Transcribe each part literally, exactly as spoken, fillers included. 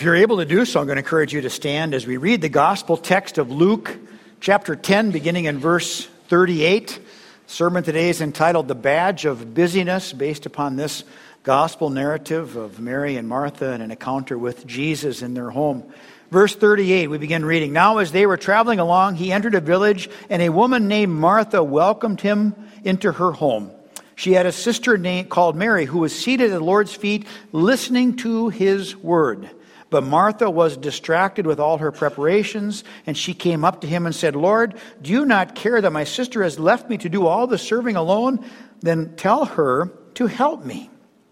If you're able to do so, I'm going to encourage you to stand as we read the gospel text of Luke chapter ten, beginning in verse thirty-eight. The sermon today is entitled The Badge of Busyness, based upon this gospel narrative of Mary and Martha and an encounter with Jesus in their home. Verse thirty-eight, we begin reading. Now as they were traveling along, he entered a village, and a woman named Martha welcomed him into her home. She had a sister named, called Mary, who was seated at the Lord's feet, listening to his word. But Martha was distracted with all her preparations, and she came up to him and said, Lord, do you not care that my sister has left me to do all the serving alone? Then tell her to help me.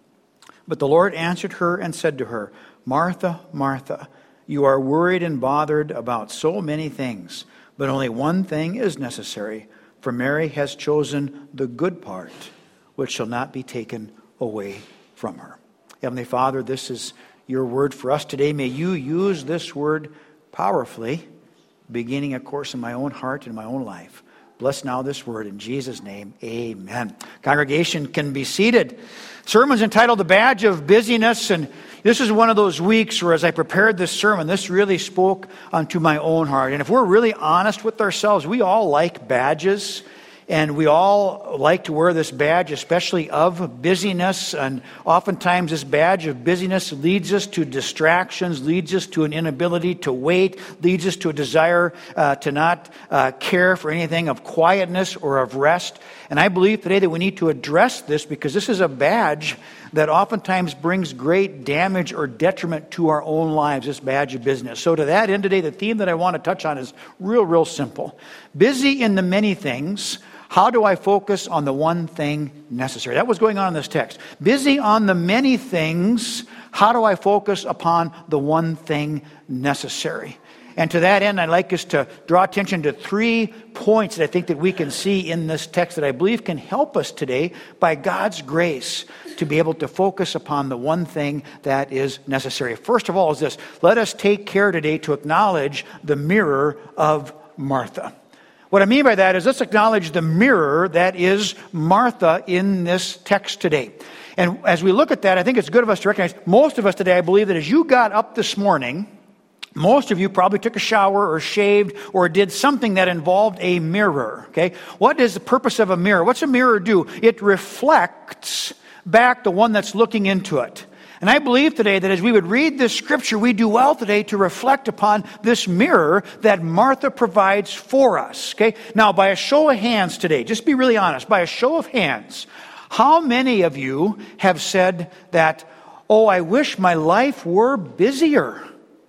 But the Lord answered her and said to her, Martha, Martha, you are worried and bothered about so many things, but only one thing is necessary. For Mary has chosen the good part, which shall not be taken away from her. Heavenly Father, this is your word for us today. May you use this word powerfully, beginning, of course, in my own heart and my own life. Bless now this word in Jesus' name. Amen. Congregation can be seated. Sermon's entitled The Badge of Busyness, and this is one of those weeks where as I prepared this sermon, this really spoke unto my own heart. And if we're really honest with ourselves, we all like badges. And we all like to wear this badge, especially of busyness. And oftentimes this badge of busyness leads us to distractions, leads us to an inability to wait, leads us to a desire uh, to not uh, care for anything of quietness or of rest. And I believe today that we need to address this because this is a badge that oftentimes brings great damage or detriment to our own lives, this badge of business. So to that end today, the theme that I want to touch on is real, real simple. Busy in the many things. How do I focus on the one thing necessary? That was going on in this text. Busy on the many things. How do I focus upon the one thing necessary? And to that end, I'd like us to draw attention to three points that I think that we can see in this text that I believe can help us today by God's grace to be able to focus upon the one thing that is necessary. First of all is this. Let us take care today to acknowledge the mirror of Martha. What I mean by that is let's acknowledge the mirror that is Martha in this text today. And as we look at that, I think it's good of us to recognize, most of us today, I believe that as you got up this morning, most of you probably took a shower or shaved or did something that involved a mirror. Okay, what is the purpose of a mirror? What's a mirror do? It reflects back the one that's looking into it. And I believe today that as we would read this scripture, we do well today to reflect upon this mirror that Martha provides for us. Okay? Now, by a show of hands today, just be really honest, by a show of hands, how many of you have said that, oh, I wish my life were busier?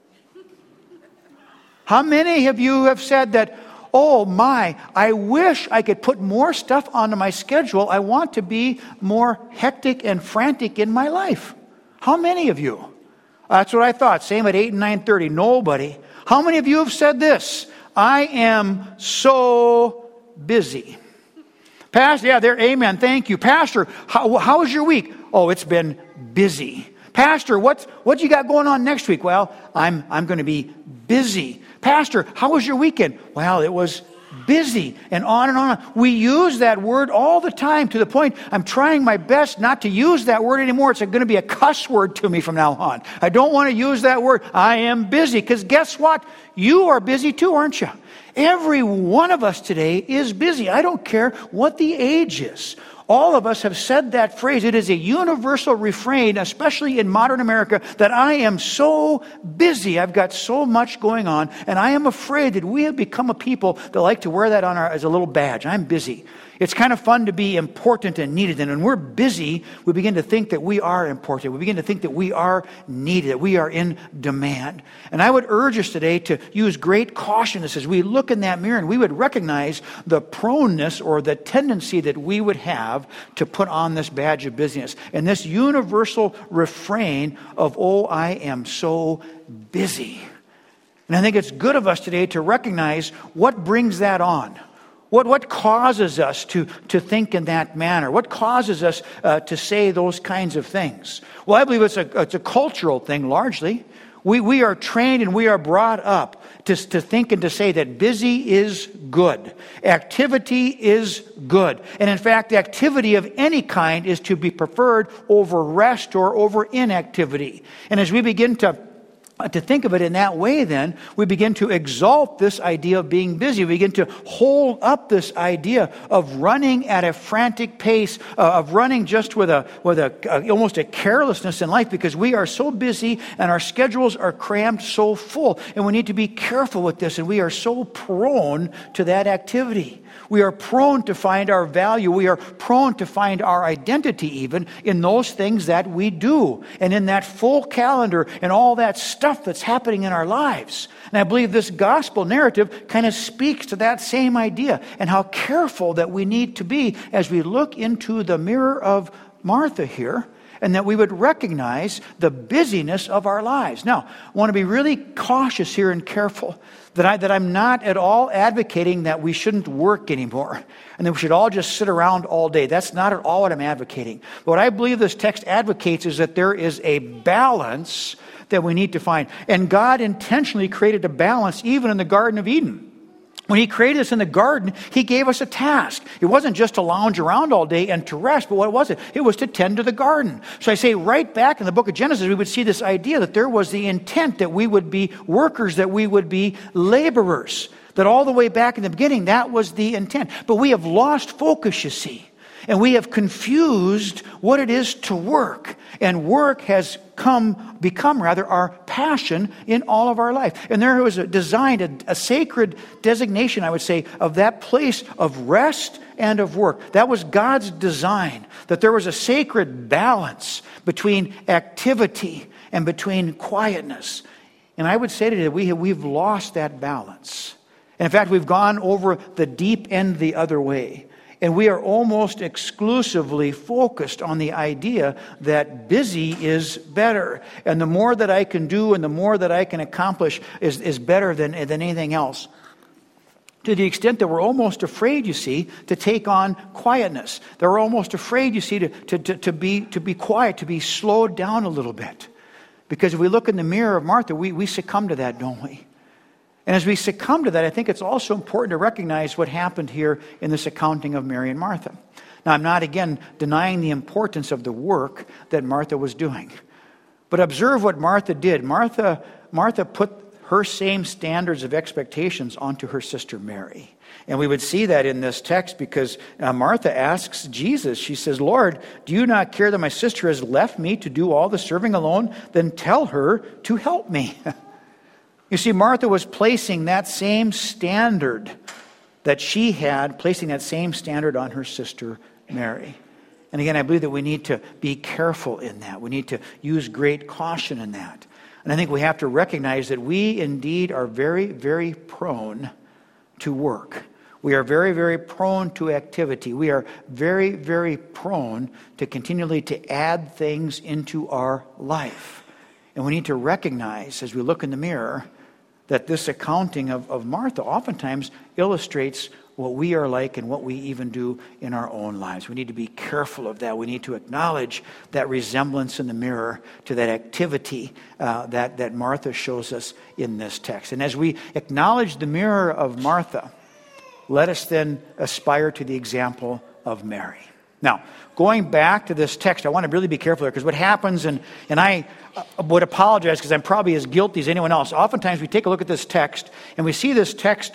How many of you have said that, oh my, I wish I could put more stuff onto my schedule. I want to be more hectic and frantic in my life. How many of you? That's what I thought. Same at eight and nine thirty. Nobody. How many of you have said this? I am so busy. Pastor, yeah, there. Amen. Thank you. Pastor, how, how was your week? Oh, it's been busy. Pastor, what what you got going on next week? Well, I'm I'm going to be busy. Pastor, how was your weekend? Well, it was busy, and on and on. We use that word all the time to the point I'm trying my best not to use that word anymore. It's going to be a cuss word to me from now on. I don't want to use that word. I am busy, because guess what? You are busy too, aren't you? Every one of us today is busy. I don't care what the age is. All of us have said that phrase. It is a universal refrain, especially in modern America, that I am so busy. I've got so much going on, and I am afraid that we have become a people that like to wear that on our as a little badge. I'm busy. It's kind of fun to be important and needed. And when we're busy, we begin to think that we are important. We begin to think that we are needed, that we are in demand. And I would urge us today to use great caution as we look in that mirror and we would recognize the proneness or the tendency that we would have to put on this badge of busyness. And this universal refrain of, oh, I am so busy. And I think it's good of us today to recognize what brings that on. What what causes us to, to think in that manner? What causes us uh, to say those kinds of things? Well, I believe it's a it's a cultural thing largely. We we are trained and we are brought up to, to think and to say that busy is good. Activity is good. And in fact, activity of any kind is to be preferred over rest or over inactivity. And as we begin to to think of it in that way, then, we begin to exalt this idea of being busy. We begin to hold up this idea of running at a frantic pace, uh, of running just with a with a uh, almost a carelessness in life, because we are so busy and our schedules are crammed so full. And we need to be careful with this, and we are so prone to that activity. We are prone to find our value. We are prone to find our identity even in those things that we do and in that full calendar and all that stuff that's happening in our lives. And I believe this gospel narrative kind of speaks to that same idea and how careful that we need to be as we look into the mirror of Martha here, and that we would recognize the busyness of our lives. Now, I want to be really cautious here and careful that, I, that I'm not at all advocating that we shouldn't work anymore and that we should all just sit around all day. That's not at all what I'm advocating. But what I believe this text advocates is that there is a balance that we need to find. And God intentionally created a balance even in the Garden of Eden. When He created us in the garden, He gave us a task. It wasn't just to lounge around all day and to rest, but what was it? It was to tend to the garden. So I say right back in the book of Genesis, we would see this idea that there was the intent that we would be workers, that we would be laborers. That all the way back in the beginning, that was the intent. But we have lost focus, you see. And we have confused what it is to work. And work has come, become rather, our passion in all of our life. And there was a designed, a, a sacred designation, I would say, of that place of rest and of work. That was God's design. That there was a sacred balance between activity and between quietness. And I would say today that we have, we've lost that balance. And in fact, we've gone over the deep end the other way. And we are almost exclusively focused on the idea that busy is better. And the more that I can do and the more that I can accomplish is, is better than, than anything else. To the extent that we're almost afraid, you see, to take on quietness. That we're almost afraid, you see, to, to, to, to, be, to be quiet, to be slowed down a little bit. Because if we look in the mirror of Martha, we, we succumb to that, don't we? And as we succumb to that, I think it's also important to recognize what happened here in this accounting of Mary and Martha. Now, I'm not, again, denying the importance of the work that Martha was doing. But observe what Martha did. Martha, Martha put her same standards of expectations onto her sister Mary. And we would see that in this text because uh, Martha asks Jesus, she says, "Lord, do you not care that my sister has left me to do all the serving alone? Then tell her to help me." You see, Martha was placing that same standard that she had, placing that same standard on her sister Mary. And again, I believe that we need to be careful in that. We need to use great caution in that. And I think we have to recognize that we indeed are very, very prone to work. We are very, very prone to activity. We are very, very prone to continually to add things into our life. And we need to recognize, as we look in the mirror, that this accounting of, of Martha oftentimes illustrates what we are like and what we even do in our own lives. We need to be careful of that. We need to acknowledge that resemblance in the mirror to that activity uh, that, that Martha shows us in this text. And as we acknowledge the mirror of Martha, let us then aspire to the example of Mary. Now, going back to this text, I want to really be careful here because what happens, and, and I would apologize because I'm probably as guilty as anyone else. Oftentimes we take a look at this text and we see this text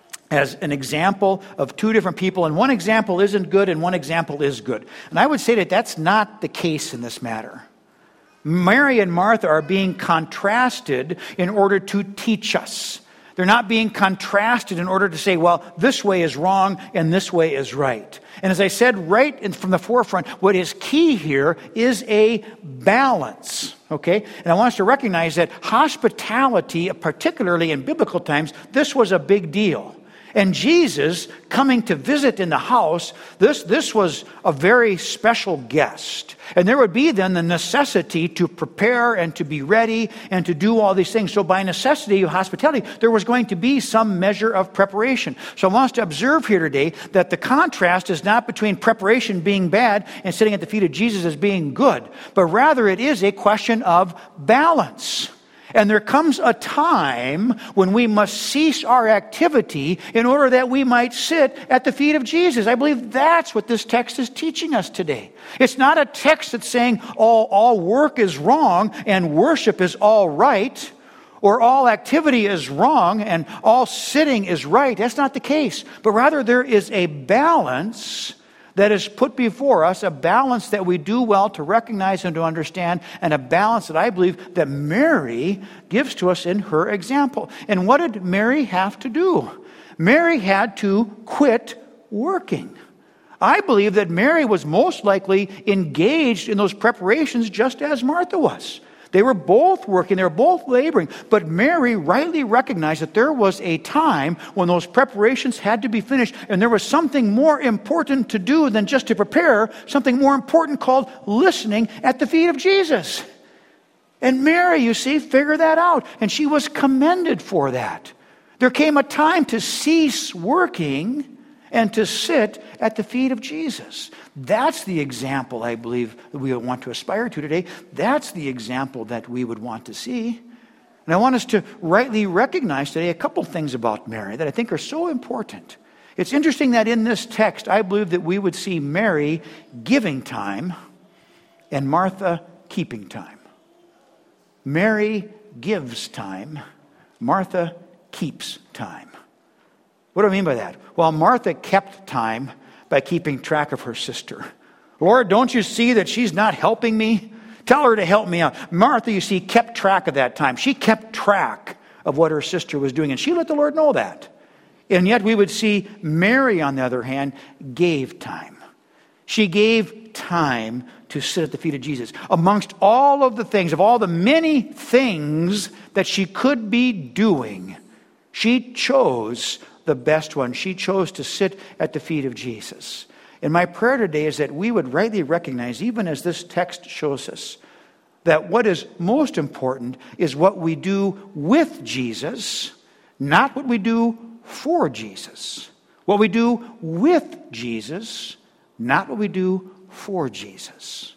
as an example of two different people, and one example isn't good and one example is good. And I would say that that's not the case in this matter. Mary and Martha are being contrasted in order to teach us. They're not being contrasted in order to say, well, this way is wrong and this way is right. And as I said right in, from the forefront, what is key here is a balance, okay? And I want us to recognize that hospitality, particularly in biblical times, this was a big deal. And Jesus coming to visit in the house, this, this was a very special guest. And there would be then the necessity to prepare and to be ready and to do all these things. So by necessity of hospitality, there was going to be some measure of preparation. So I want us to observe here today that the contrast is not between preparation being bad and sitting at the feet of Jesus as being good, but rather it is a question of balance. And there comes a time when we must cease our activity in order that we might sit at the feet of Jesus. I believe that's what this text is teaching us today. It's not a text that's saying all, all work is wrong and worship is all right. or all activity is wrong and all sitting is right. That's not the case. But rather there is a balance that is put before us, a balance that we do well to recognize and to understand, and a balance that I believe that Mary gives to us in her example. And what did Mary have to do? Mary had to quit working. I believe that Mary was most likely engaged in those preparations just as Martha was. They were both working, they were both laboring, but Mary rightly recognized that there was a time when those preparations had to be finished, and there was something more important to do than just to prepare, something more important called listening at the feet of Jesus. And Mary, you see, figured that out, and she was commended for that. There came a time to cease working and to sit at the feet of Jesus. That's the example, I believe, that we want to aspire to today. That's the example that we would want to see. And I want us to rightly recognize today a couple things about Mary that I think are so important. It's interesting that in this text, I believe that we would see Mary giving time and Martha keeping time. Mary gives time, Martha keeps time. What do I mean by that? Well, Martha kept time by keeping track of her sister. Lord, don't you see that she's not helping me? Tell her to help me out. Martha, you see, kept track of that time. She kept track of what her sister was doing, and she let the Lord know that. And yet we would see Mary, on the other hand, gave time. She gave time to sit at the feet of Jesus. Amongst all of the things, of all the many things that she could be doing, she chose the best one. She chose to sit at the feet of Jesus. And my prayer today is that we would rightly recognize, even as this text shows us, that what is most important is what we do with Jesus, not what we do for Jesus. What we do with Jesus, not what we do for Jesus.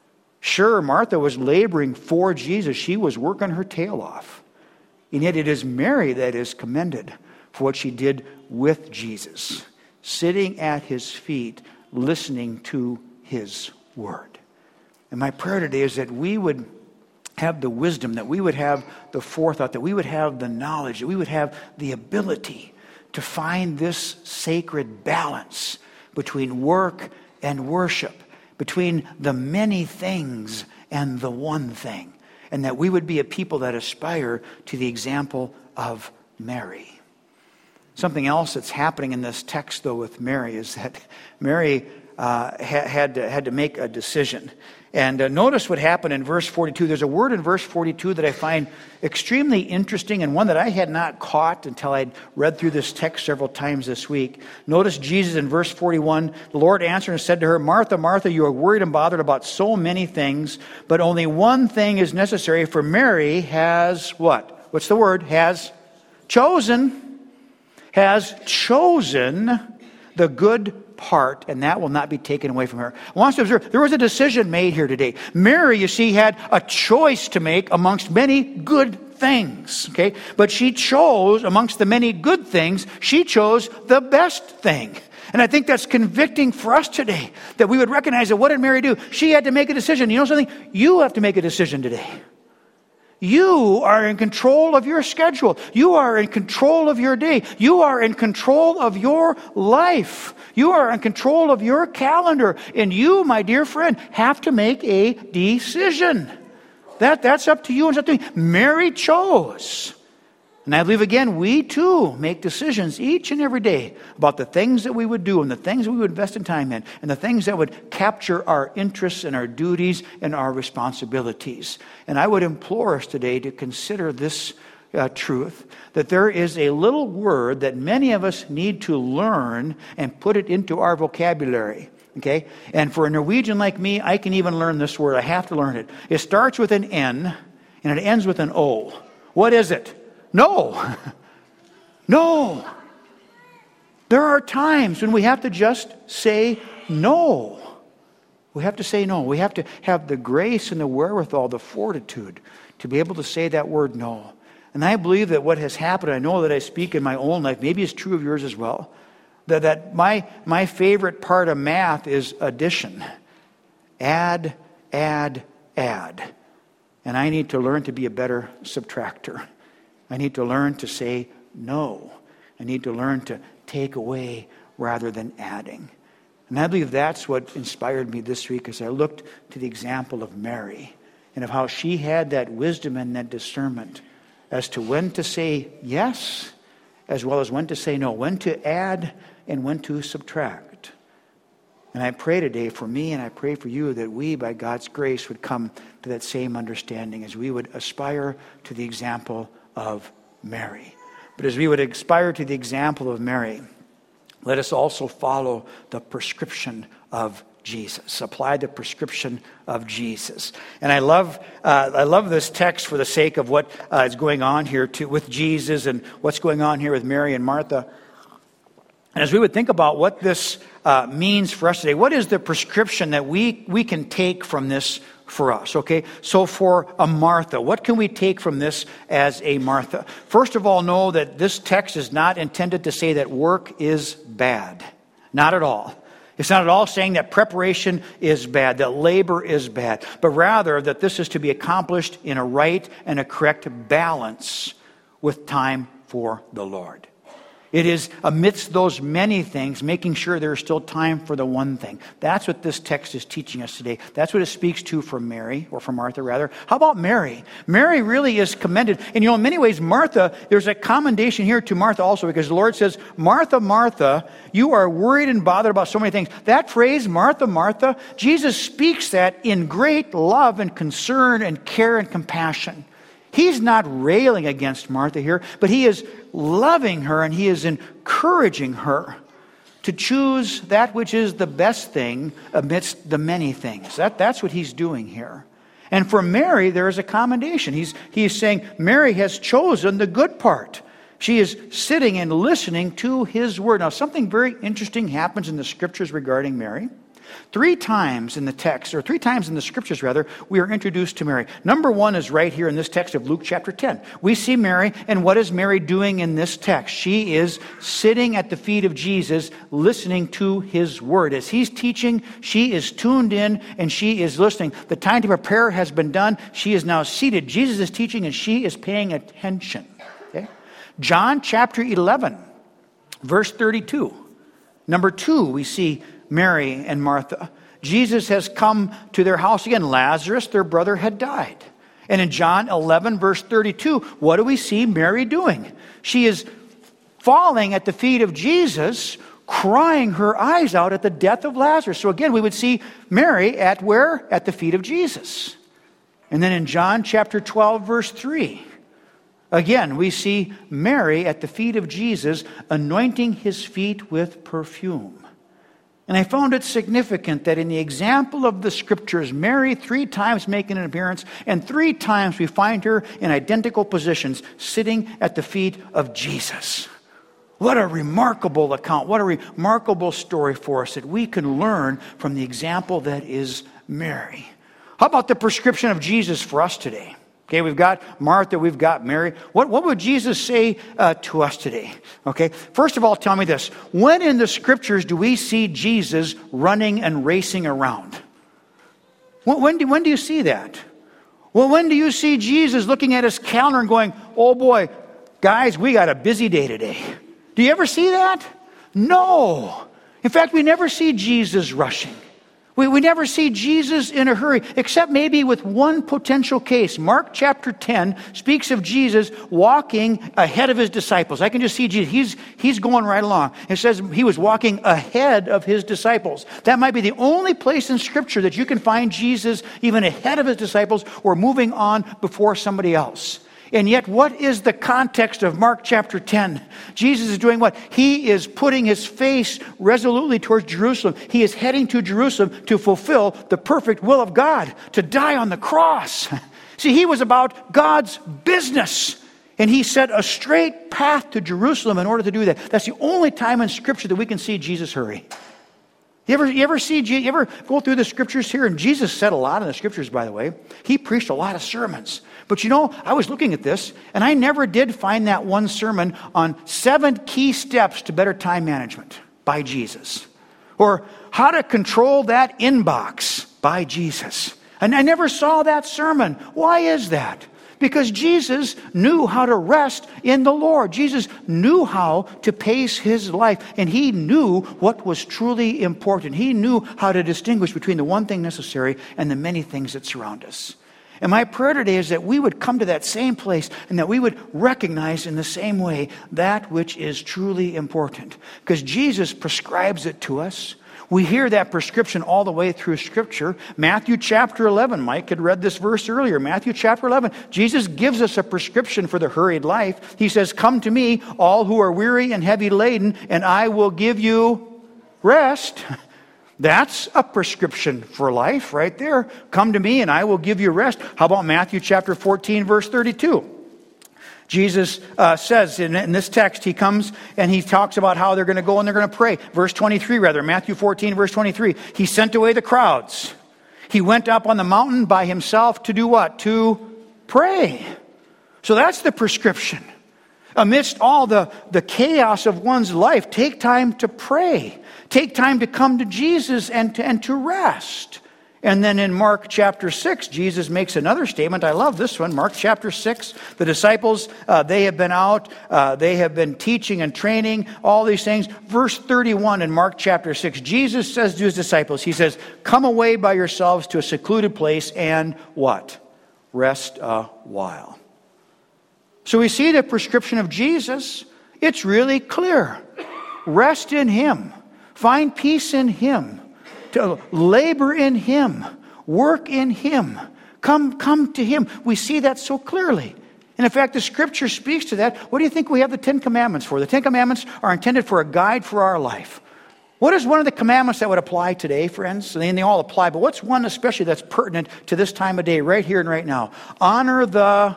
Sure, Martha was laboring for Jesus. She was working her tail off. And yet it is Mary that is commended for what she did with Jesus, sitting at his feet, listening to his word. And my prayer today is that we would have the wisdom, that we would have the forethought, that we would have the knowledge, that we would have the ability to find this sacred balance between work and worship, between the many things and the one thing, and that we would be a people that aspire to the example of Mary. Something else that's happening in this text, though, with Mary is that Mary uh, ha- had, to, had to make a decision. And uh, notice what happened in verse forty-two. There's a word in verse forty-two that I find extremely interesting, and one that I had not caught until I'd read through this text several times this week. Notice Jesus in verse forty-one. The Lord answered and said to her, Martha, Martha, you are worried and bothered about so many things, but only one thing is necessary, for Mary has what? What's the word? Has chosen. Has chosen the good part, and that will not be taken away from her. I want us to observe, there was a decision made here today. Mary, you see, had a choice to make amongst many good things, okay? But she chose, amongst the many good things, she chose the best thing. And I think that's convicting for us today, that we would recognize that what did Mary do? She had to make a decision. You know something? You have to make a decision today. You are in control of your schedule. You are in control of your day. You are in control of your life. You are in control of your calendar. And you, my dear friend, have to make a decision. That, that's up to you and it's up to me. Mary chose. And I believe, again, we too make decisions each and every day about the things that we would do and the things that we would invest in time in and the things that would capture our interests and our duties and our responsibilities. And I would implore us today to consider this uh, truth, that there is a little word that many of us need to learn and put it into our vocabulary. Okay? And for a Norwegian like me, I can even learn this word. I have to learn it. It starts with an N and it ends with an O. What is it? No. No. There are times when we have to just say no. We have to say no. We have to have the grace and the wherewithal, the fortitude to be able to say that word no. And I believe that what has happened, I know that I speak in my own life, maybe it's true of yours as well, that, that my, my favorite part of math is addition. Add, add, add. And I need to learn to be a better subtractor. I need to learn to say no. I need to learn to take away rather than adding. And I believe that's what inspired me this week as I looked to the example of Mary and of how she had that wisdom and that discernment as to when to say yes as well as when to say no, when to add and when to subtract. And I pray today for me and I pray for you that we, by God's grace, would come to that same understanding as we would aspire to the example of Mary. But as we would aspire to the example of Mary, let us also follow the prescription of Jesus. Apply the prescription of Jesus. And I love uh, I love this text for the sake of what uh, is going on here to, with Jesus and what's going on here with Mary and Martha. And as we would think about what this uh, means for us today, what is the prescription that we, we can take from this for us, okay? So for a Martha, what can we take from this as a Martha? First of all, know that this text is not intended to say that work is bad. Not at all. It's not at all saying that preparation is bad, that labor is bad, but rather that this is to be accomplished in a right and a correct balance with time for the Lord. It is amidst those many things, making sure there is still time for the one thing. That's what this text is teaching us today. That's what it speaks to from Mary, or from Martha rather. How about Mary? Mary really is commended. And you know, in many ways, Martha, there's a commendation here to Martha also, because the Lord says, Martha, Martha, you are worried and bothered about so many things. That phrase, Martha, Martha, Jesus speaks that in great love and concern and care and compassion. He's not railing against Martha here, but he is loving her and he is encouraging her to choose that which is the best thing amidst the many things. That, that's what he's doing here. And for Mary, there is a commendation. He's, he's saying Mary has chosen the good part. She is sitting and listening to his word. Now, something very interesting happens in the scriptures regarding Mary. Three times in the text, or three times in the scriptures rather, we are introduced to Mary. Number one is right here in this text of Luke chapter ten. We see Mary, and what is Mary doing in this text? She is sitting at the feet of Jesus, listening to his word. As he's teaching, she is tuned in and she is listening. The time to prepare has been done. She is now seated. Jesus is teaching and she is paying attention. Okay? John chapter eleven, verse thirty-two. Number two, we see Mary and Martha. Jesus has come to their house again. Lazarus, their brother, had died. And in John eleven, verse thirty-two, what do we see Mary doing? She is falling at the feet of Jesus, crying her eyes out at the death of Lazarus. So again, we would see Mary at where? At the feet of Jesus. And then in John chapter twelve, verse three, again, we see Mary at the feet of Jesus, anointing his feet with perfume. And I found it significant that in the example of the scriptures, Mary three times making an appearance, and three times we find her in identical positions, sitting at the feet of Jesus. What a remarkable account. What a remarkable story for us that we can learn from the example that is Mary. How about the prescription of Jesus for us today? Okay, we've got Martha, we've got Mary. What, what would Jesus say uh, to us today? Okay, first of all, tell me this. When in the scriptures do we see Jesus running and racing around? When, when, do, when do you see that? Well, when do you see Jesus looking at his calendar and going, oh boy, guys, we got a busy day today? Do you ever see that? No. In fact, we never see Jesus rushing. We, we never see Jesus in a hurry, except maybe with one potential case. Mark chapter ten speaks of Jesus walking ahead of his disciples. I can just see Jesus. He's, he's going right along. It says he was walking ahead of his disciples. That might be the only place in Scripture that you can find Jesus even ahead of his disciples or moving on before somebody else. And yet, what is the context of Mark chapter ten? Jesus is doing what? He is putting his face resolutely towards Jerusalem. He is heading to Jerusalem to fulfill the perfect will of God, to die on the cross. See, he was about God's business. And he set a straight path to Jerusalem in order to do that. That's the only time in Scripture that we can see Jesus hurry. You ever, you ever see, you ever go through the Scriptures here? And Jesus said a lot in the Scriptures, by the way. He preached a lot of sermons. But you know, I was looking at this, and I never did find that one sermon on seven key steps to better time management by Jesus. Or how to control that inbox by Jesus. And I never saw that sermon. Why is that? Because Jesus knew how to rest in the Lord. Jesus knew how to pace his life, and he knew what was truly important. He knew how to distinguish between the one thing necessary and the many things that surround us. And my prayer today is that we would come to that same place and that we would recognize in the same way that which is truly important. Because Jesus prescribes it to us. We hear that prescription all the way through Scripture. Matthew chapter eleven, Mike had read this verse earlier. Matthew chapter eleven, Jesus gives us a prescription for the hurried life. He says, "Come to me, all who are weary and heavy laden, and I will give you rest." That's a prescription for life right there. Come to me and I will give you rest. How about Matthew chapter fourteen, verse thirty-two? Jesus uh, says in, in this text, he comes and he talks about how they're going to go and they're going to pray. Verse twenty-three, rather, Matthew fourteen, verse twenty-three. He sent away the crowds. He went up on the mountain by himself to do what? To pray. So that's the prescription. Amidst all the, the chaos of one's life, take time to pray. Take time to come to Jesus and to, and to rest. And then in Mark chapter six, Jesus makes another statement. I love this one. Mark chapter six, the disciples, uh, they have been out. Uh, they have been teaching and training, all these things. Verse thirty-one in Mark chapter six, Jesus says to his disciples, he says, "Come away by yourselves to a secluded place and" what? "Rest a while." So we see the prescription of Jesus. It's really clear. Rest in him. Find peace in him. To labor in him. Work in him. Come, come to him. We see that so clearly. And in fact, the Scripture speaks to that. What do you think we have the Ten Commandments for? The Ten Commandments are intended for a guide for our life. What is one of the commandments that would apply today, friends? And they all apply, but what's one especially that's pertinent to this time of day, right here and right now? Honor the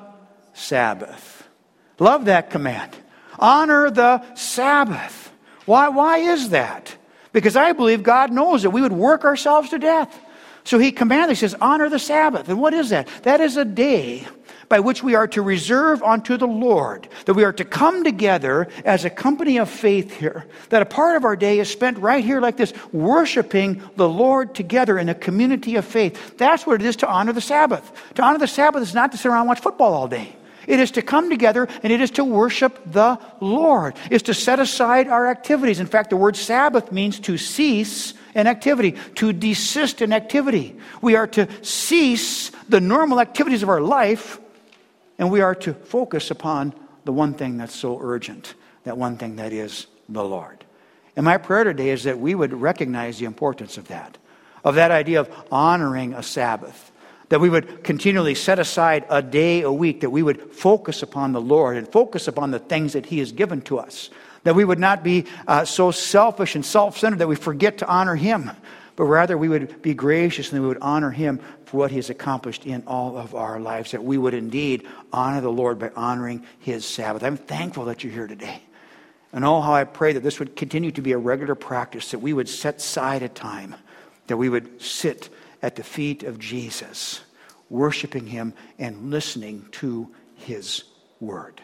Sabbath. Love that command. Honor the Sabbath. Why, why is that? Because I believe God knows that we would work ourselves to death. So he commanded, he says, honor the Sabbath. And what is that? That is a day by which we are to reserve unto the Lord. That we are to come together as a company of faith here. That a part of our day is spent right here like this, worshiping the Lord together in a community of faith. That's what it is to honor the Sabbath. To honor the Sabbath is not to sit around and watch football all day. It is to come together and it is to worship the Lord. It's to set aside our activities. In fact, the word Sabbath means to cease an activity, to desist an activity. We are to cease the normal activities of our life and we are to focus upon the one thing that's so urgent, that one thing that is the Lord. And my prayer today is that we would recognize the importance of that, of that idea of honoring a Sabbath. That we would continually set aside a day a week, that we would focus upon the Lord and focus upon the things that he has given to us. That we would not be uh, so selfish and self-centered that we forget to honor him, but rather we would be gracious and we would honor him for what he has accomplished in all of our lives. That we would indeed honor the Lord by honoring his Sabbath. I'm thankful that you're here today. And oh, how I pray that this would continue to be a regular practice, that we would set aside a time, that we would sit at the feet of Jesus, worshiping him and listening to his word.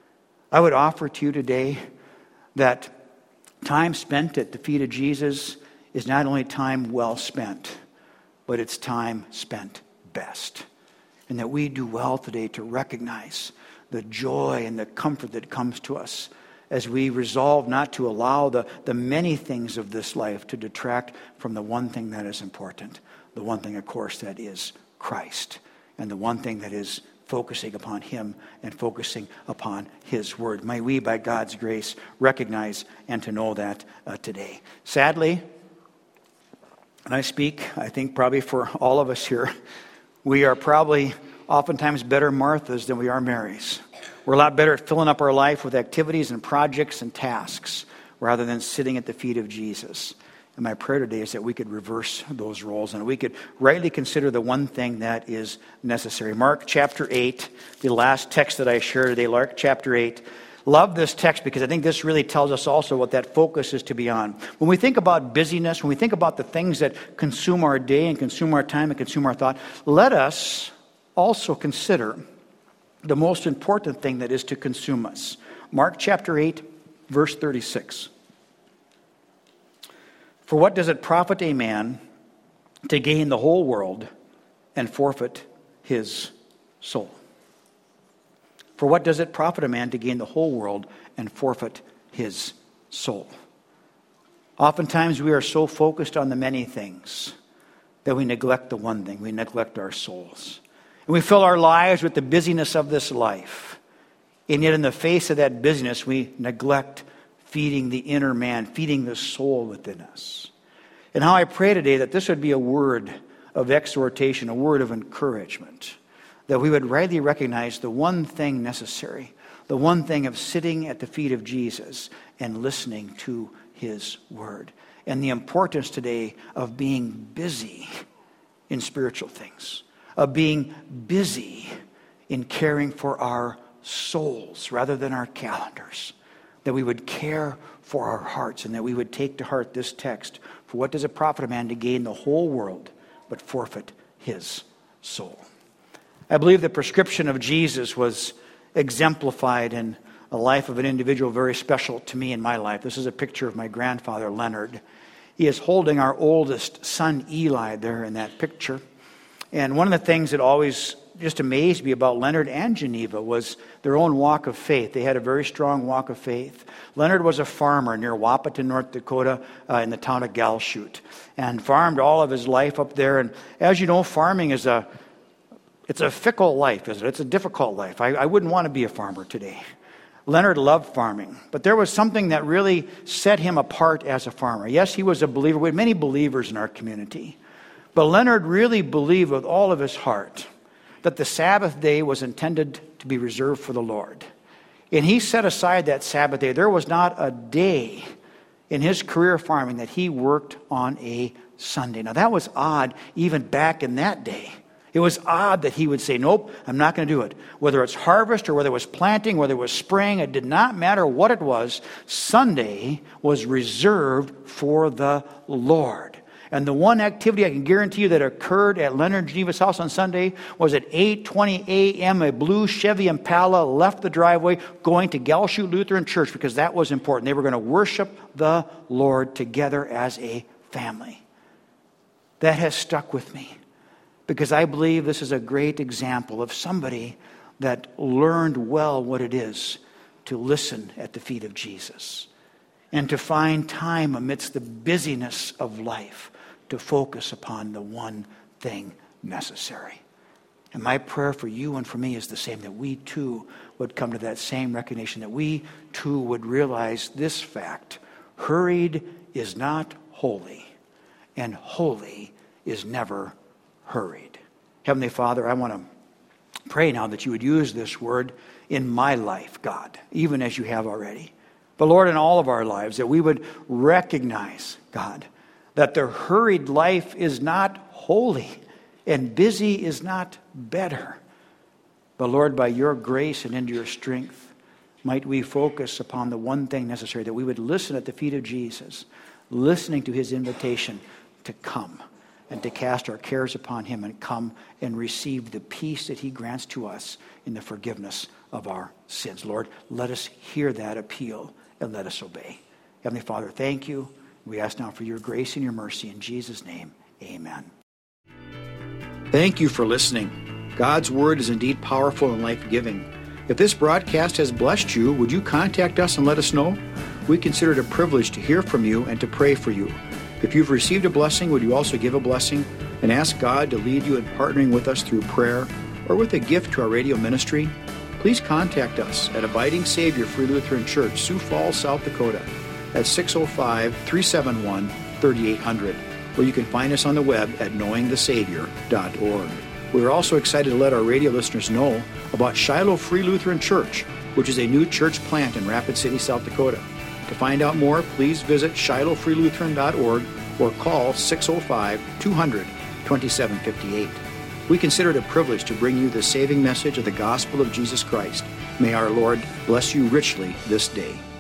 I would offer to you today that time spent at the feet of Jesus is not only time well spent, but it's time spent best. And that we do well today to recognize the joy and the comfort that comes to us as we resolve not to allow the, the many things of this life to detract from the one thing that is important. The one thing, of course, that is Christ. And the one thing that is focusing upon him and focusing upon his word. May we, by God's grace, recognize and to know that uh, today. Sadly, and I speak, I think probably for all of us here, we are probably oftentimes better Marthas than we are Marys. We're a lot better at filling up our life with activities and projects and tasks rather than sitting at the feet of Jesus. And my prayer today is that we could reverse those roles and we could rightly consider the one thing that is necessary. Mark chapter eight, the last text that I shared today, Mark chapter eight. Love this text because I think this really tells us also what that focus is to be on. When we think about busyness, when we think about the things that consume our day and consume our time and consume our thought, let us also consider the most important thing that is to consume us. Mark chapter eight, verse thirty-six. For what does it profit a man to gain the whole world and forfeit his soul? For what does it profit a man to gain the whole world and forfeit his soul? Oftentimes we are so focused on the many things that we neglect the one thing. We neglect our souls. And we fill our lives with the busyness of this life. And yet in the face of that busyness, we neglect feeding the inner man, feeding the soul within us. And how I pray today that this would be a word of exhortation, a word of encouragement, that we would rightly recognize the one thing necessary, the one thing of sitting at the feet of Jesus and listening to his word. And the importance today of being busy in spiritual things, of being busy in caring for our souls rather than our calendars, that we would care for our hearts and that we would take to heart this text. For what does it profit a man to gain the whole world but forfeit his soul? I believe the prescription of Jesus was exemplified in a life of an individual very special to me in my life. This is a picture of my grandfather, Leonard. He is holding our oldest son, Eli, there in that picture. And one of the things that always just amazed me about Leonard and Geneva was their own walk of faith. They had a very strong walk of faith. Leonard was a farmer near Wahpeton, North Dakota, uh, in the town of Galshoot, and farmed all of his life up there. And as you know, farming is a it's a fickle life, isn't it? It's a difficult life. I, I wouldn't want to be a farmer today. Leonard loved farming, but there was something that really set him apart as a farmer. Yes, he was a believer. We had many believers in our community, but Leonard really believed with all of his heart that the Sabbath day was intended to be reserved for the Lord. And he set aside that Sabbath day. There was not a day in his career farming that he worked on a Sunday. Now that was odd even back in that day. It was odd that he would say, nope, I'm not going to do it. Whether it's harvest or whether it was planting, whether it was spring, it did not matter what it was. Sunday was reserved for the Lord. And the one activity I can guarantee you that occurred at Leonard and Geneva's house on Sunday was at eight twenty a.m. a blue Chevy Impala left the driveway going to Galshoot Lutheran Church because that was important. They were going to worship the Lord together as a family. That has stuck with me because I believe this is a great example of somebody that learned well what it is to listen at the feet of Jesus and to find time amidst the busyness of life to focus upon the one thing necessary. And my prayer for you and for me is the same, that we too would come to that same recognition, that we too would realize this fact: hurried is not holy, and holy is never hurried. Heavenly Father, I want to pray now that you would use this word in my life, God, even as you have already. But Lord, in all of our lives, that we would recognize, God, that the hurried life is not holy and busy is not better. But Lord, by your grace and into your strength, might we focus upon the one thing necessary, that we would listen at the feet of Jesus, listening to his invitation to come and to cast our cares upon him and come and receive the peace that he grants to us in the forgiveness of our sins. Lord, let us hear that appeal and let us obey. Heavenly Father, thank you. We ask now for your grace and your mercy. In Jesus' name, amen. Thank you for listening. God's word is indeed powerful and life-giving. If this broadcast has blessed you, would you contact us and let us know? We consider it a privilege to hear from you and to pray for you. If you've received a blessing, would you also give a blessing and ask God to lead you in partnering with us through prayer or with a gift to our radio ministry? Please contact us at Abiding Savior Free Lutheran Church, Sioux Falls, South Dakota, at six oh five, three seven one, three eight zero zero, or you can find us on the web at knowing the savior dot org. We are also excited to let our radio listeners know about Shiloh Free Lutheran Church, which is a new church plant in Rapid City, South Dakota. To find out more, please visit shiloh free lutheran dot org or call six oh five, two hundred, twenty-seven fifty-eight. We consider it a privilege to bring you the saving message of the gospel of Jesus Christ. May our Lord bless you richly this day.